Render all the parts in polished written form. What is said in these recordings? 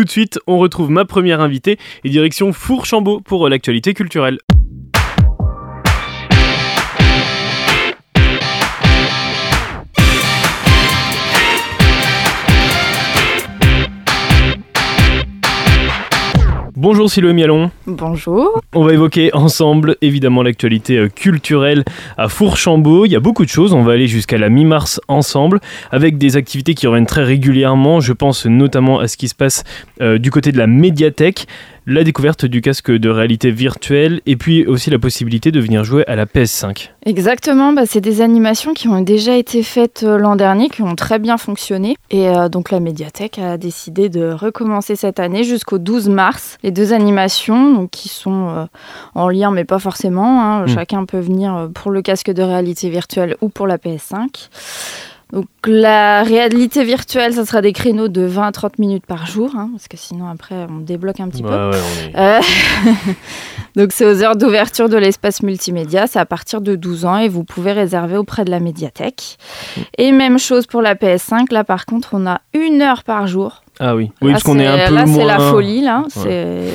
Tout de suite, on retrouve ma première invitée et direction Fourchambault pour l'actualité culturelle. Bonjour Siloé Mialon. Bonjour. On va évoquer ensemble évidemment l'actualité culturelle à Fourchambault. Il y a beaucoup de choses, on va aller jusqu'à la mi-mars ensemble avec des activités qui reviennent très régulièrement. Je pense notamment à ce qui se passe du côté de la médiathèque, la découverte du casque de réalité virtuelle et puis aussi la possibilité de venir jouer à la PS5. Exactement, c'est des animations qui ont déjà été faites l'an dernier, qui ont très bien fonctionné. Et donc la médiathèque a décidé de recommencer cette année jusqu'au 12 mars. Les deux animations donc, qui sont en lien, mais pas forcément. Chacun peut venir pour le casque de réalité virtuelle ou pour la PS5. Donc la réalité virtuelle, ça sera des créneaux de 20 à 30 minutes par jour, parce que sinon après on débloque un petit peu. Donc c'est aux heures d'ouverture de l'espace multimédia, c'est à partir de 12 ans et vous pouvez réserver auprès de la médiathèque. Et même chose pour la PS5, là par contre on a 1 heure par jour. Ah oui, oui parce qu'on est un peu là, moins... c'est la folie, là. Ouais.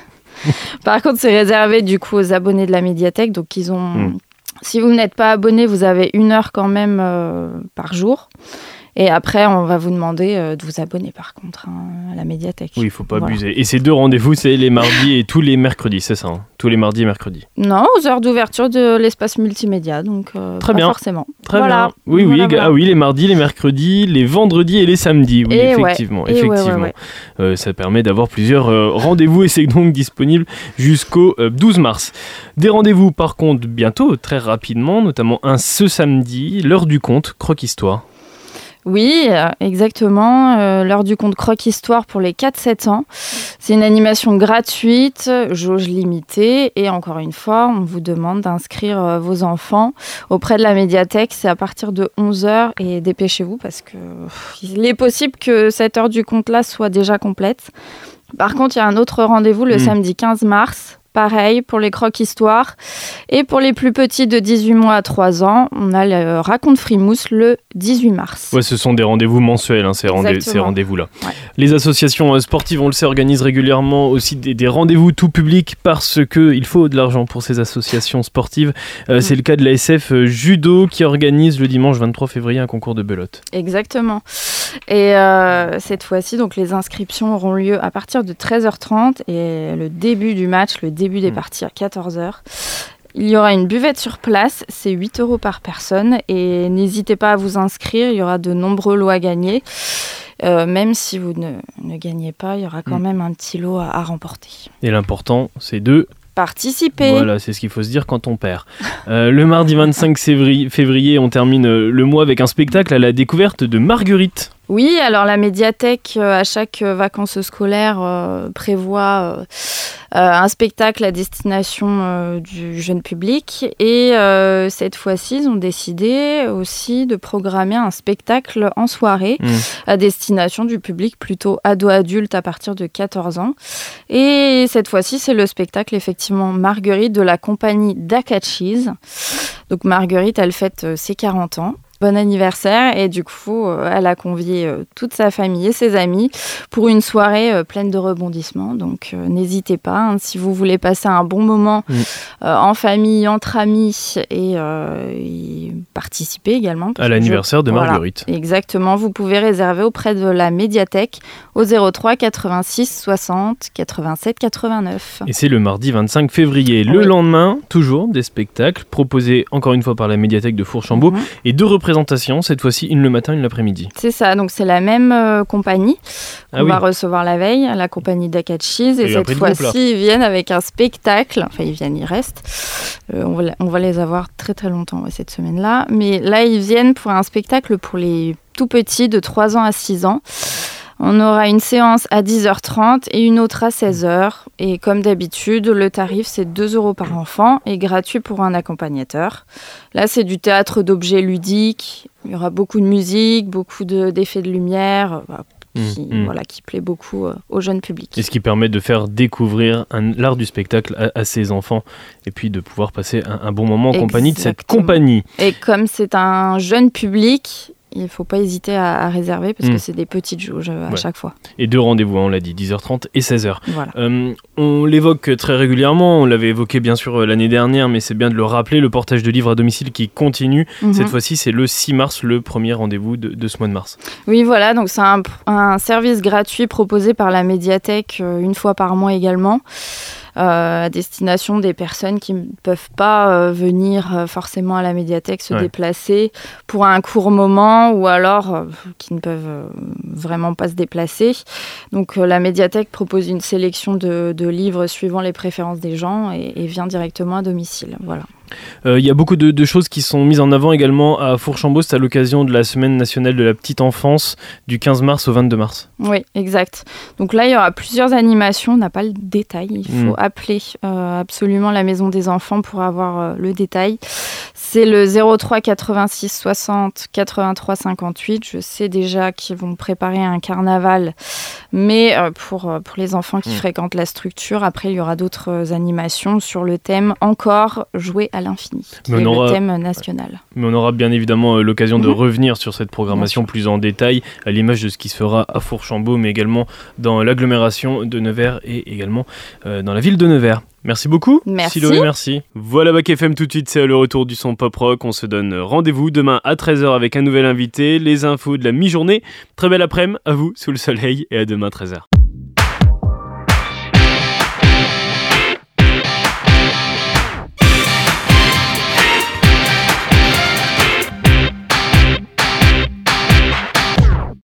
Par contre c'est réservé du coup aux abonnés de la médiathèque, donc ils ont... Si vous n'êtes pas abonné, vous avez 1 heure quand même par jour. Et après, on va vous demander de vous abonner par contre à la médiathèque. Oui, il ne faut pas abuser. Et ces deux rendez-vous, c'est les mardis et tous les mercredis, c'est ça Tous les mardis et mercredis. Non, aux heures d'ouverture de l'espace multimédia, donc très pas bien. Forcément. Très voilà. bien. Oui, voilà, oui, voilà. Ah oui, les mardis, les mercredis, les vendredis et les samedis. Oui, et effectivement. Ouais. effectivement. Ouais. Ça permet d'avoir plusieurs rendez-vous et c'est donc disponible jusqu'au 12 mars. Des rendez-vous par contre bientôt, très rapidement, notamment ce samedi, l'heure du conte, Croque-Histoire. Oui, exactement. L'heure du conte Croque-Histoire pour les 4-7 ans. C'est une animation gratuite, jauge limitée. Et encore une fois, on vous demande d'inscrire vos enfants auprès de la médiathèque. C'est à partir de 11h et dépêchez-vous parce qu'il est possible que cette heure du conte-là soit déjà complète. Par contre, il y a un autre rendez-vous le samedi 15 mars. Pareil pour les croque-histoires. Et pour les plus petits de 18 mois à 3 ans, on a le Raconte Frimousse le 18 mars. Ouais, ce sont des rendez-vous mensuels, ces rendez-vous-là. Ouais. Les associations sportives, on le sait, organisent régulièrement aussi des rendez-vous tout public parce qu'il faut de l'argent pour ces associations sportives. C'est le cas de la SF Judo qui organise le dimanche 23 février un concours de belote. Exactement. Et cette fois-ci, donc, les inscriptions auront lieu à partir de 13h30 et le début du match, le début des parties à 14h. Il y aura une buvette sur place, c'est 8 € par personne et n'hésitez pas à vous inscrire, il y aura de nombreux lots à gagner. Même si vous ne gagnez pas, il y aura quand même un petit lot à remporter. Et l'important, c'est de participer. Voilà, c'est ce qu'il faut se dire quand on perd. Le mardi 25 février, on termine le mois avec un spectacle à la découverte de Marguerite. Oui, alors la médiathèque, à chaque vacances scolaires, prévoit un spectacle à destination du jeune public. Et cette fois-ci, ils ont décidé aussi de programmer un spectacle en soirée à destination du public plutôt ado-adulte à partir de 14 ans. Et cette fois-ci, c'est le spectacle effectivement Marguerite de la compagnie Dakachis. Donc Marguerite, elle fête ses 40 ans. Bon anniversaire et du coup elle a convié toute sa famille et ses amis pour une soirée pleine de rebondissements, donc n'hésitez pas si vous voulez passer un bon moment en famille, entre amis et participer également à l'anniversaire de Marguerite. Voilà, exactement, vous pouvez réserver auprès de la médiathèque au 03 86 60 87 89. Et c'est le mardi 25 février. Le lendemain, toujours des spectacles proposés encore une fois par la médiathèque de Fourchambault et deux représentations, cette fois-ci une le matin, une l'après-midi. C'est ça, donc c'est la même compagnie qu'on va recevoir la veille, la compagnie Dakachis, et cette fois-ci ils viennent avec un spectacle, enfin ils restent, on va les avoir très très longtemps cette semaine-là, mais là ils viennent pour un spectacle pour les tout petits de 3 ans à 6 ans. On aura une séance à 10h30 et une autre à 16h. Et comme d'habitude, le tarif, c'est 2 € par enfant et gratuit pour un accompagnateur. Là, c'est du théâtre d'objets ludiques. Il y aura beaucoup de musique, beaucoup d'effets de lumière, qui plaît beaucoup au jeune public. Et ce qui permet de faire découvrir l'art du spectacle à ses enfants et puis de pouvoir passer un bon moment en compagnie de cette compagnie. Et comme c'est un jeune public, il ne faut pas hésiter à réserver parce que c'est des petites jauges à chaque fois. Et 2 rendez-vous, on l'a dit, 10h30 et 16h. Voilà. On l'évoque très régulièrement, on l'avait évoqué bien sûr l'année dernière, mais c'est bien de le rappeler, le portage de livres à domicile qui continue. Cette fois-ci, c'est le 6 mars, le premier rendez-vous de ce mois de mars. Oui, voilà, donc c'est un service gratuit proposé par la médiathèque une fois par mois également. À destination des personnes qui ne peuvent pas venir forcément à la médiathèque se déplacer pour un court moment ou alors qui ne peuvent vraiment pas se déplacer. Donc la médiathèque propose une sélection de livres suivant les préférences des gens et vient directement à domicile. Voilà. Il y a beaucoup de choses qui sont mises en avant également à Fourchambault. C'est à l'occasion de la Semaine nationale de la petite enfance du 15 mars au 22 mars. Oui, exact. Donc là, il y aura plusieurs animations. On n'a pas le détail. Il faut appeler absolument la Maison des Enfants pour avoir le détail. C'est le 03 86 60 83 58. Je sais déjà qu'ils vont préparer un carnaval, mais pour les enfants qui fréquentent la structure. Après, il y aura d'autres animations sur le thème « Encore jouer à l'infini », qui est le thème national. Mais on aura bien évidemment l'occasion de revenir sur cette programmation plus en détail, à l'image de ce qui se fera à Fourchambault, mais également dans l'agglomération de Nevers et également dans la ville de Nevers. Merci beaucoup, Siloé, merci. Voilà Bac FM, tout de suite, c'est le retour du son pop-rock. On se donne rendez-vous demain à 13h avec un nouvel invité, les infos de la mi-journée. Très belle après-midi à vous, sous le soleil, et à demain 13h.